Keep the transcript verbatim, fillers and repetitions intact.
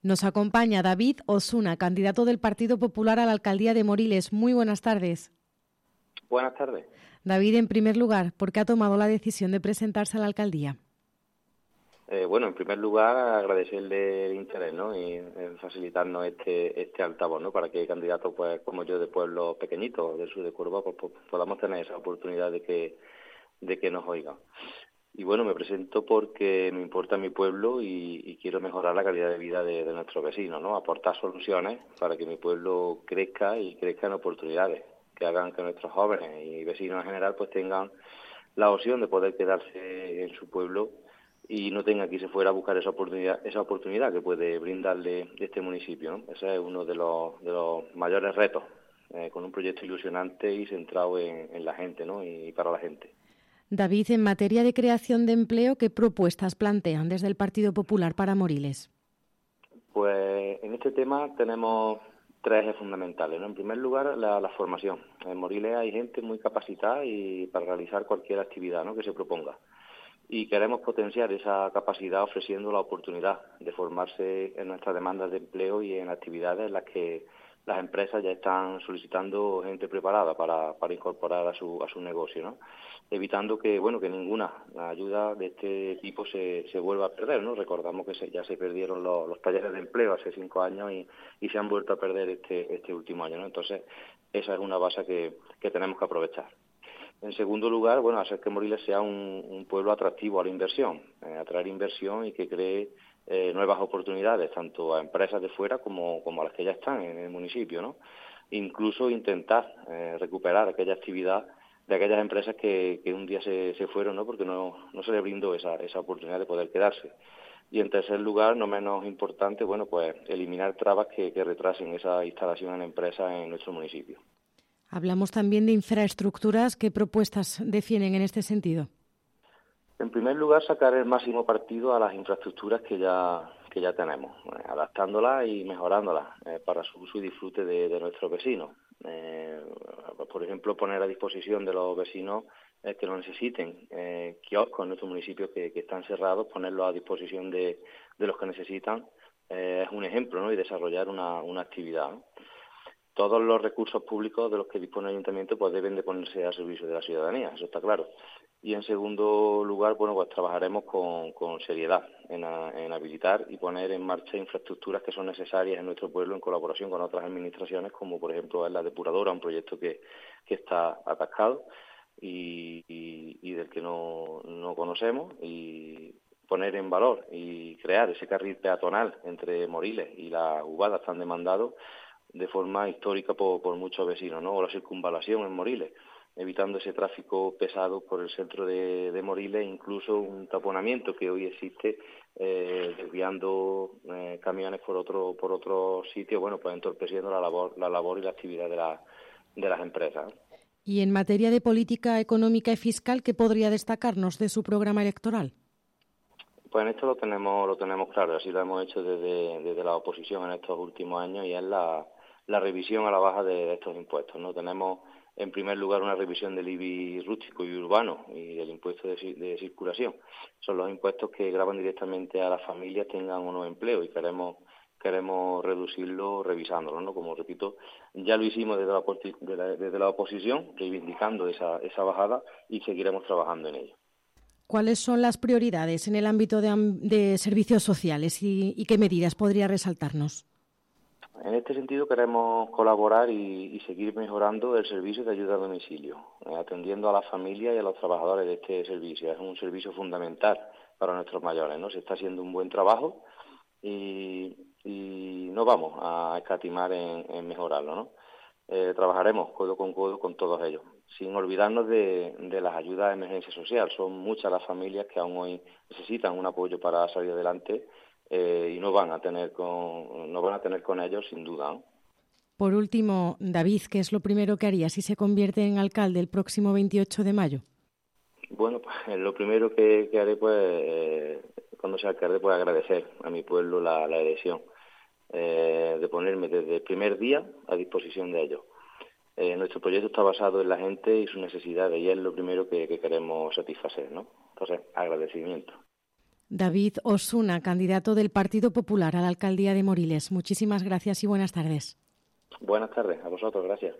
Nos acompaña David Osuna, candidato del Partido Popular a la alcaldía de Moriles. Muy buenas tardes. Buenas tardes. David, en primer lugar, ¿por qué ha tomado la decisión de presentarse a la alcaldía? Eh, bueno, en primer lugar, agradecerle el interés, ¿no? Y en facilitarnos este este altavoz, ¿no? Para que candidatos, pues, como yo, de pueblos pequeñitos del sur de Córdoba, pues, pues, podamos tener esa oportunidad de que de que nos oigan. Y bueno, me presento porque me importa mi pueblo y, y quiero mejorar la calidad de vida de, de nuestros vecinos, ¿no? Aportar soluciones para que mi pueblo crezca y crezca en oportunidades, que hagan que nuestros jóvenes y vecinos en general pues tengan la opción de poder quedarse en su pueblo y no tengan que irse fuera a buscar esa oportunidad, esa oportunidad que puede brindarle este municipio, ¿no? Ese es uno de los, de los mayores retos, eh, con un proyecto ilusionante y centrado en, en la gente, ¿no? Y para la gente. David, en materia de creación de empleo, ¿qué propuestas plantean desde el Partido Popular para Moriles? Pues en este tema tenemos tres ejes fundamentales, ¿no? En primer lugar, la, la formación. En Moriles hay gente muy capacitada y para realizar cualquier actividad, ¿no?, que se proponga. Y queremos potenciar esa capacidad ofreciendo la oportunidad de formarse en nuestras demandas de empleo y en actividades en las que las empresas ya están solicitando gente preparada para, para incorporar a su a su negocio, ¿no? Evitando que bueno que ninguna ayuda de este tipo se, se vuelva a perder, ¿no? Recordamos que se, ya se perdieron los, los talleres de empleo hace cinco años y, y se han vuelto a perder este este último año, ¿no? Entonces, esa es una base que, que tenemos que aprovechar. En segundo lugar, bueno, hacer que Moriles sea un, un pueblo atractivo a la inversión, eh, atraer inversión y que cree eh, nuevas oportunidades, tanto a empresas de fuera como, como a las que ya están en el municipio, ¿no? Incluso intentar eh, recuperar aquella actividad de aquellas empresas que, que un día se, se fueron, ¿no?, porque no, no se les brindó esa, esa oportunidad de poder quedarse. Y en tercer lugar, no menos importante, bueno, pues eliminar trabas que, que retrasen esa instalación en empresas en nuestro municipio. Hablamos también de infraestructuras. ¿Qué propuestas defienden en este sentido? En primer lugar, sacar el máximo partido a las infraestructuras que ya que ya tenemos, eh, adaptándolas y mejorándolas eh, para su uso y disfrute de, de nuestros vecinos. Eh, por ejemplo, poner a disposición de los vecinos eh, que lo necesiten eh, kioscos en nuestro municipio que, que están cerrados, ponerlos a disposición de, de los que necesitan eh, es un ejemplo, ¿no?, y desarrollar una, una actividad, ¿no? Todos los recursos públicos de los que dispone el ayuntamiento pues deben de ponerse al servicio de la ciudadanía, eso está claro. Y en segundo lugar, bueno, pues trabajaremos con, con seriedad en, a, en habilitar y poner en marcha infraestructuras que son necesarias en nuestro pueblo en colaboración con otras administraciones, como por ejemplo es la depuradora, un proyecto que, que está atascado y, y, y del que no, no conocemos, y poner en valor y crear ese carril peatonal entre Moriles y la Ubada tan demandado de forma histórica por, por muchos vecinos, ¿no? O la circunvalación en Moriles, evitando ese tráfico pesado por el centro de, de Moriles, incluso un taponamiento que hoy existe, eh, desviando eh, camiones por otro por otro sitio, bueno, pues entorpeciendo la labor la labor y la actividad de, la, de las empresas. Y en materia de política económica y fiscal, ¿qué podría destacarnos de su programa electoral? Pues en esto lo tenemos lo tenemos claro, así lo hemos hecho desde, desde la oposición en estos últimos años, y es la, la revisión a la baja de, de estos impuestos, ¿no? Tenemos en primer lugar una revisión del I B I rústico y urbano y del impuesto de, de circulación. Son los impuestos que gravan directamente a las familias, tengan o no empleo, y queremos queremos reducirlo revisándolo, ¿no? Como repito, ya lo hicimos desde la, de la, desde la oposición, reivindicando esa, esa bajada, y seguiremos trabajando en ello. ¿Cuáles son las prioridades en el ámbito de, de servicios sociales y, y qué medidas podría resaltarnos? En este sentido queremos colaborar y, y seguir mejorando el servicio de ayuda a domicilio, eh, atendiendo a las familias y a los trabajadores de este servicio. Es un servicio fundamental para nuestros mayores, ¿no? Se está haciendo un buen trabajo y, y no vamos a escatimar en, en mejorarlo, ¿no? Eh, trabajaremos codo con codo con todos ellos, sin olvidarnos de, de las ayudas de emergencia social. Son muchas las familias que aún hoy necesitan un apoyo para salir adelante, eh, y no van a tener con no van a tener con ellos sin duda, ¿no? Por último, David, ¿qué es lo primero que haría si se convierte en alcalde el próximo veintiocho de mayo? Bueno, pues lo primero que, que haré, pues, eh, cuando sea alcalde, pues agradecer a mi pueblo la, la elección, eh, de ponerme desde el primer día a disposición de ellos. Eh, nuestro proyecto está basado en la gente y sus necesidades, y es lo primero que, que queremos satisfacer, ¿no? Entonces, agradecimiento. David Osuna, candidato del Partido Popular a la alcaldía de Moriles. Muchísimas gracias y buenas tardes. Buenas tardes, a vosotros, gracias.